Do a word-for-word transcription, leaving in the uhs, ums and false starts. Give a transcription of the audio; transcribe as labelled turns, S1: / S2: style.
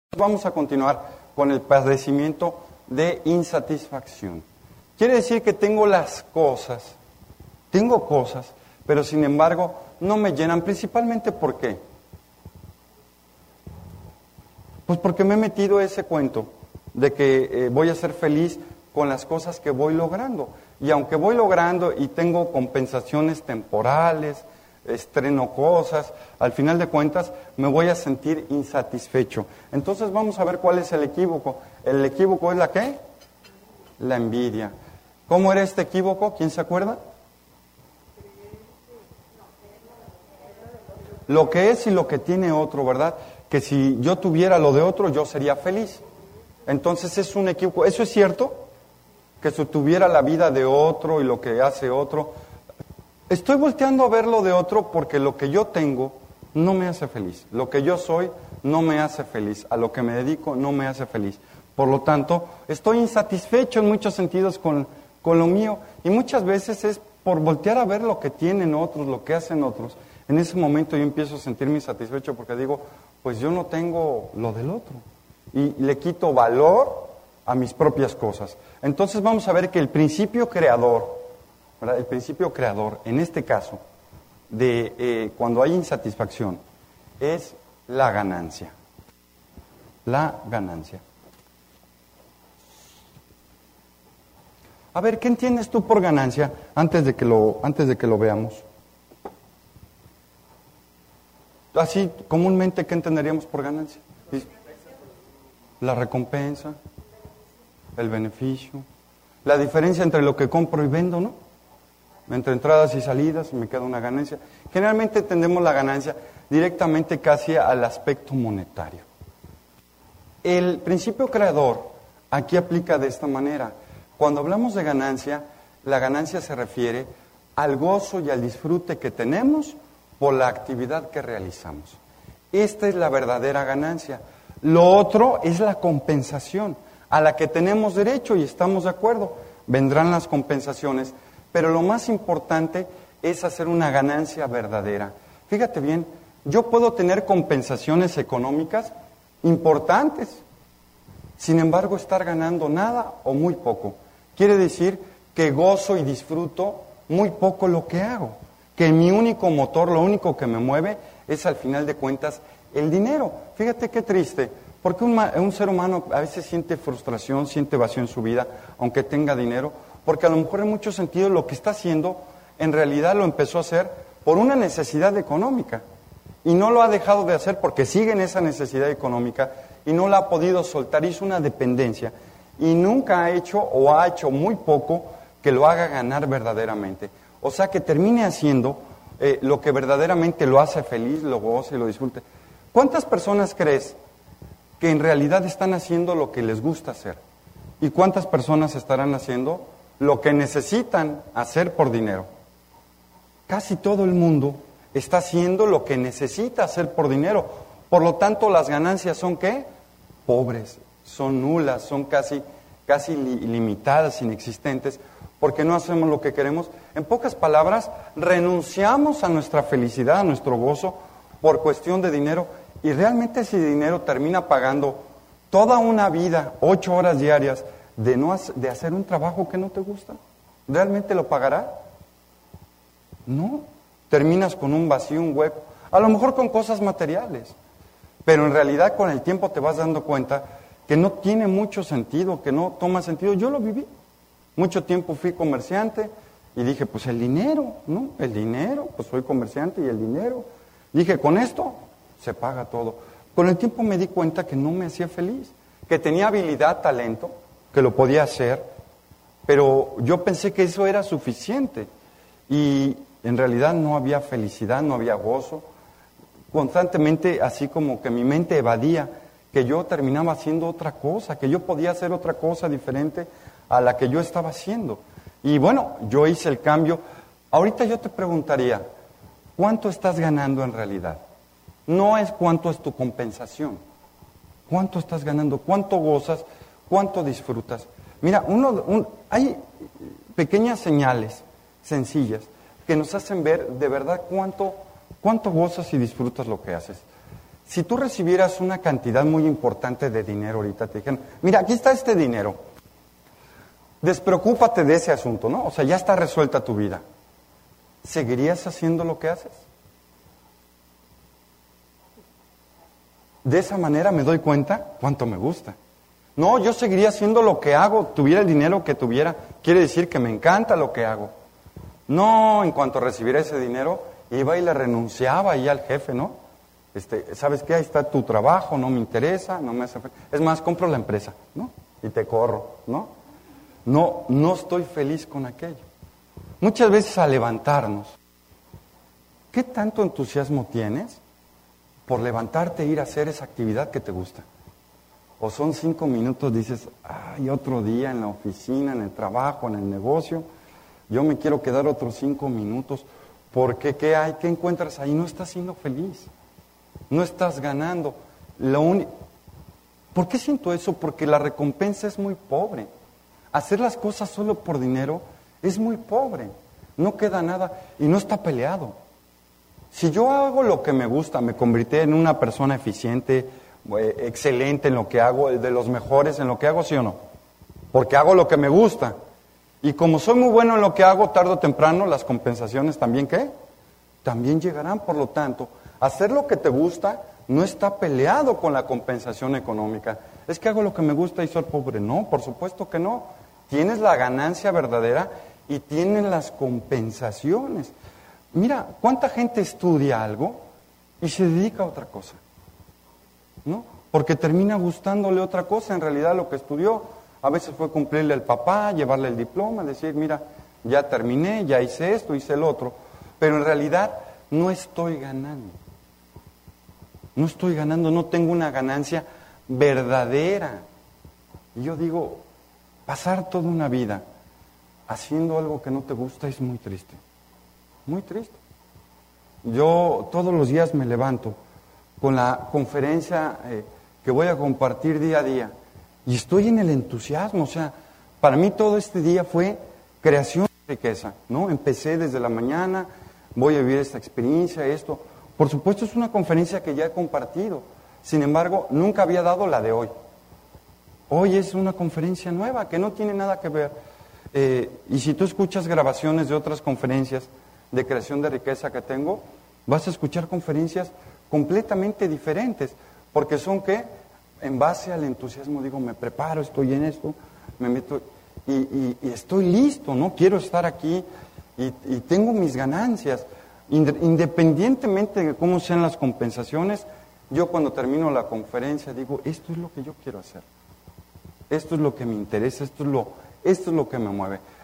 S1: Vamos a continuar con el padecimiento de insatisfacción. Quiere decir que tengo las cosas, tengo cosas, pero sin embargo no me llenan. Principalmente ¿por qué? Pues porque me he metido ese cuento de que eh, voy a ser feliz con las cosas que voy logrando. Y aunque voy logrando y tengo compensaciones temporales, estreno cosas, al final de cuentas me voy a sentir insatisfecho. Entonces vamos a ver cuál es el equívoco. ¿El equívoco es la qué? La envidia. ¿Cómo era este equívoco? ¿Quién se acuerda? Lo que es y lo que tiene otro, ¿verdad? Que si yo tuviera lo de otro, yo sería feliz. Entonces es un equívoco. ¿Eso es cierto? Que si tuviera la vida de otro y lo que hace otro. Estoy volteando a ver lo de otro porque lo que yo tengo no me hace feliz. Lo que yo soy no me hace feliz. A lo que me dedico no me hace feliz. Por lo tanto, estoy insatisfecho en muchos sentidos con, con lo mío. Y muchas veces es por voltear a ver lo que tienen otros, lo que hacen otros. En ese momento yo empiezo a sentirme insatisfecho porque digo, pues yo no tengo lo del otro. Y le quito valor a mis propias cosas. Entonces vamos a ver que el principio creador, ¿verdad? El principio creador, en este caso, de eh, cuando hay insatisfacción, es la ganancia. La ganancia. A ver, ¿qué entiendes tú por ganancia antes de que lo, antes de que lo veamos? Así, comúnmente, ¿qué entenderíamos por ganancia? La recompensa, el beneficio, la diferencia entre lo que compro y vendo, ¿no? Entre entradas y salidas me queda una ganancia. Generalmente entendemos la ganancia directamente casi al aspecto monetario. El principio creador aquí aplica de esta manera. Cuando hablamos de ganancia, la ganancia se refiere al gozo y al disfrute que tenemos por la actividad que realizamos. Esta es la verdadera ganancia. Lo otro es la compensación a la que tenemos derecho y estamos de acuerdo. Vendrán las compensaciones. Pero lo más importante es hacer una ganancia verdadera. Fíjate bien, yo puedo tener compensaciones económicas importantes, sin embargo estar ganando nada o muy poco. Quiere decir que gozo y disfruto muy poco lo que hago, que mi único motor, lo único que me mueve es al final de cuentas el dinero. Fíjate qué triste, porque un, un ser humano a veces siente frustración, siente vacío en su vida, aunque tenga dinero, porque a lo mejor en muchos sentidos lo que está haciendo, en realidad lo empezó a hacer por una necesidad económica. Y no lo ha dejado de hacer porque sigue en esa necesidad económica y no la ha podido soltar, hizo una dependencia. Y nunca ha hecho o ha hecho muy poco que lo haga ganar verdaderamente. O sea, que termine haciendo eh, lo que verdaderamente lo hace feliz, lo goza y lo disfrute. ¿Cuántas personas crees que en realidad están haciendo lo que les gusta hacer? ¿Y cuántas personas estarán haciendo lo que necesitan hacer por dinero? Casi todo el mundo está haciendo lo que necesita hacer por dinero. Por lo tanto, las ganancias son ¿qué? Pobres, son nulas, son casi, casi limitadas, inexistentes, porque no hacemos lo que queremos. En pocas palabras, renunciamos a nuestra felicidad, a nuestro gozo, por cuestión de dinero, y realmente ese dinero termina pagando toda una vida, ocho horas diarias, de, no, de hacer un trabajo que no te gusta. ¿Realmente lo pagará? No. Terminas con un vacío, un hueco, a lo mejor con cosas materiales, pero en realidad con el tiempo te vas dando cuenta que no tiene mucho sentido, que no toma sentido. Yo lo viví. Mucho tiempo fui comerciante y dije, pues el dinero, ¿no? El dinero, pues soy comerciante y el dinero. Dije, con esto se paga todo. Con el tiempo me di cuenta que no me hacía feliz, que tenía habilidad, talento, que lo podía hacer, pero yo pensé que eso era suficiente y en realidad no había felicidad, no había gozo. Constantemente así como que mi mente evadía, que yo terminaba haciendo otra cosa, que yo podía hacer otra cosa diferente a la que yo estaba haciendo. Y bueno, yo hice el cambio. Ahorita yo te preguntaría, ¿cuánto estás ganando en realidad? No es cuánto es tu compensación. ¿Cuánto estás ganando? ¿Cuánto gozas? ¿Cuánto disfrutas? Mira, uno, un, hay pequeñas señales sencillas que nos hacen ver de verdad cuánto, cuánto gozas y disfrutas lo que haces. Si tú recibieras una cantidad muy importante de dinero ahorita, te dijeran, mira, aquí está este dinero, despreocúpate de ese asunto, ¿no? O sea, ya está resuelta tu vida. ¿Seguirías haciendo lo que haces? De esa manera me doy cuenta cuánto me gusta. No, yo seguiría haciendo lo que hago, tuviera el dinero que tuviera, quiere decir que me encanta lo que hago. No, en cuanto recibiera ese dinero, iba y le renunciaba ahí al jefe, ¿no? Este, ¿sabes qué? Ahí está tu trabajo, no me interesa, no me hace falta. Es más, compro la empresa, ¿no? Y te corro, ¿no? No, no estoy feliz con aquello. Muchas veces al levantarnos, ¿qué tanto entusiasmo tienes por levantarte e ir a hacer esa actividad que te gusta? O son cinco minutos, dices, ay, otro día en la oficina, en el trabajo, en el negocio, yo me quiero quedar otros cinco minutos, porque ¿qué hay? ¿Qué encuentras ahí? No estás siendo feliz, no estás ganando. Lo uni- ¿Por qué siento eso? Porque la recompensa es muy pobre. Hacer las cosas solo por dinero es muy pobre, no queda nada y no está peleado. Si yo hago lo que me gusta, me convertí en una persona eficiente, eh, excelente en lo que hago, de los mejores en lo que hago, ¿sí o no? Porque hago lo que me gusta. Y como soy muy bueno en lo que hago, tarde o temprano, las compensaciones también, ¿qué? También llegarán. Por lo tanto, hacer lo que te gusta no está peleado con la compensación económica. Es que hago lo que me gusta y soy pobre. No, por supuesto que no. Tienes la ganancia verdadera y tienes las compensaciones. Mira, ¿cuánta gente estudia algo y se dedica a otra cosa? ¿No? Porque termina gustándole otra cosa, en realidad lo que estudió. A veces fue cumplirle al papá, llevarle el diploma, decir, mira, ya terminé, ya hice esto, hice el otro. Pero en realidad no estoy ganando. No estoy ganando, no tengo una ganancia verdadera. Y yo digo, pasar toda una vida haciendo algo que no te gusta es muy triste. Muy triste. Yo todos los días me levanto con la conferencia eh, que voy a compartir día a día y estoy en el entusiasmo. O sea, para mí todo este día fue creación de riqueza, ¿no? Empecé desde la mañana, voy a vivir esta experiencia, esto. Por supuesto es una conferencia que ya he compartido, sin embargo nunca había dado la de hoy. Hoy es una conferencia nueva que no tiene nada que ver. Eh, y si tú escuchas grabaciones de otras conferencias de creación de riqueza que tengo, vas a escuchar conferencias completamente diferentes, porque son que en base al entusiasmo digo, me preparo, estoy en esto, me meto y, y, y estoy listo, ¿no? Quiero estar aquí y, y tengo mis ganancias. Independientemente de cómo sean las compensaciones, yo cuando termino la conferencia digo, esto es lo que yo quiero hacer, esto es lo que me interesa, esto es lo, esto es lo que me mueve.